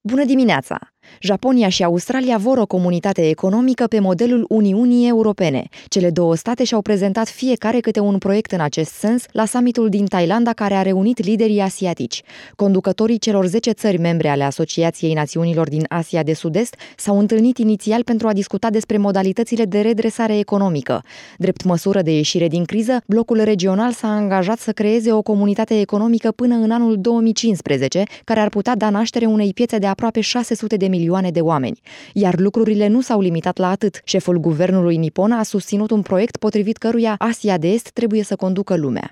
Bună dimineața! Japonia și Australia vor o comunitate economică pe modelul Uniunii Europene. Cele două state și-au prezentat fiecare câte un proiect în acest sens la summitul din Thailanda, care a reunit liderii asiatici. Conducătorii celor 10 țări membre ale Asociației Națiunilor din Asia de Sud-Est s-au întâlnit inițial pentru a discuta despre modalitățile de redresare economică. Drept măsură de ieșire din criză, blocul regional s-a angajat să creeze o comunitate economică până în anul 2015, care ar putea da naștere unei piețe de aproape 600 de milioane de oameni. Iar lucrurile nu s-au limitat la atât. Șeful guvernului nipon a susținut un proiect potrivit căruia Asia de Est trebuie să conducă lumea.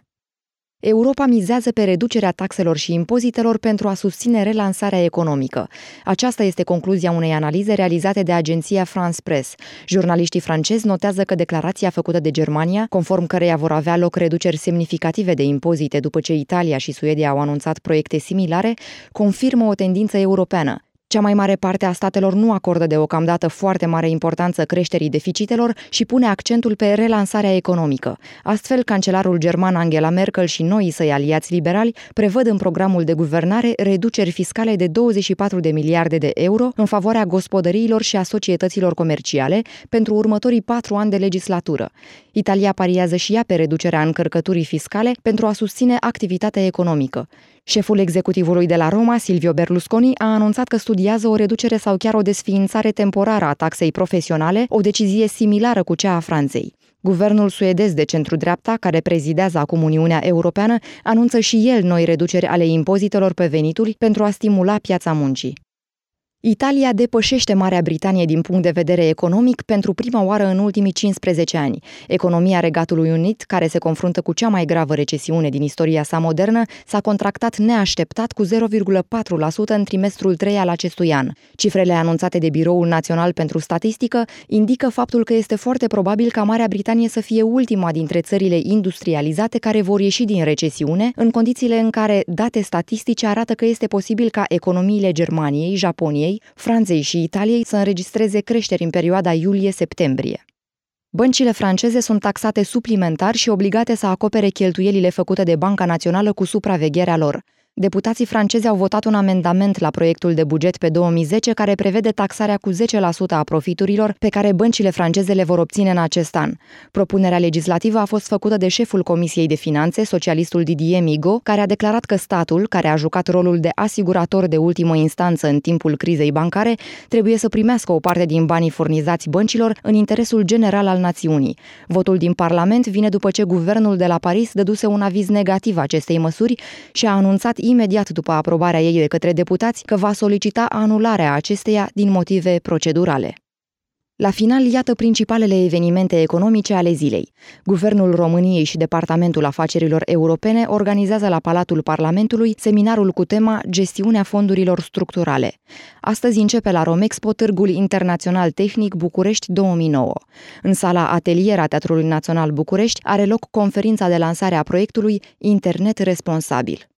Europa mizează pe reducerea taxelor și impozitelor pentru a susține relansarea economică. Aceasta este concluzia unei analize realizate de agenția France Press. Jurnaliștii francezi notează că declarația făcută de Germania, conform căreia vor avea loc reduceri semnificative de impozite după ce Italia și Suedia au anunțat proiecte similare, confirmă o tendință europeană. Cea mai mare parte a statelor nu acordă deocamdată foarte mare importanță creșterii deficitelor și pune accentul pe relansarea economică. Astfel, cancelarul german Angela Merkel și noii săi aliați liberali prevăd în programul de guvernare reduceri fiscale de 24 de miliarde de euro în favoarea gospodăriilor și a societăților comerciale pentru următorii 4 ani de legislatură. Italia pariază și ea pe reducerea încărcăturii fiscale pentru a susține activitatea economică. Șeful executivului de la Roma, Silvio Berlusconi, a anunțat că studiază o reducere sau chiar o desființare temporară a taxei profesionale, o decizie similară cu cea a Franței. Guvernul suedez de centru-dreapta, care prezidează acum Uniunea Europeană, anunță și el noi reduceri ale impozitelor pe venituri pentru a stimula piața muncii. Italia depășește Marea Britanie din punct de vedere economic pentru prima oară în ultimii 15 ani. Economia Regatului Unit, care se confruntă cu cea mai gravă recesiune din istoria sa modernă, s-a contractat neașteptat cu 0,4% în trimestrul 3 al acestui an. Cifrele anunțate de Biroul Național pentru Statistică indică faptul că este foarte probabil ca Marea Britanie să fie ultima dintre țările industrializate care vor ieși din recesiune, în condițiile în care date statistice arată că este posibil ca economiile Germaniei, Japoniei, Franței și Italiei să înregistreze creșteri în perioada iulie-septembrie. Băncile franceze sunt taxate suplimentar și obligate să acopere cheltuielile făcute de Banca Națională cu supravegherea lor. Deputații francezi au votat un amendament la proiectul de buget pe 2010 care prevede taxarea cu 10% a profiturilor pe care băncile franceze le vor obține în acest an. Propunerea legislativă a fost făcută de șeful Comisiei de Finanțe, socialistul Didier Migaud, care a declarat că statul, care a jucat rolul de asigurator de ultimă instanță în timpul crizei bancare, trebuie să primească o parte din banii furnizați băncilor în interesul general al națiunii. Votul din Parlament vine după ce guvernul de la Paris dăduse un aviz negativ acestei măsuri și a anunțat imediat după aprobarea ei de către deputați că va solicita anularea acesteia din motive procedurale. La final, iată principalele evenimente economice ale zilei. Guvernul României și Departamentul Afacerilor Europene organizează la Palatul Parlamentului seminarul cu tema Gestiunea fondurilor structurale. Astăzi începe la Romexpo Târgul Internațional Tehnic București 2009. În sala atelier a Teatrului Național București are loc conferința de lansare a proiectului Internet Responsabil.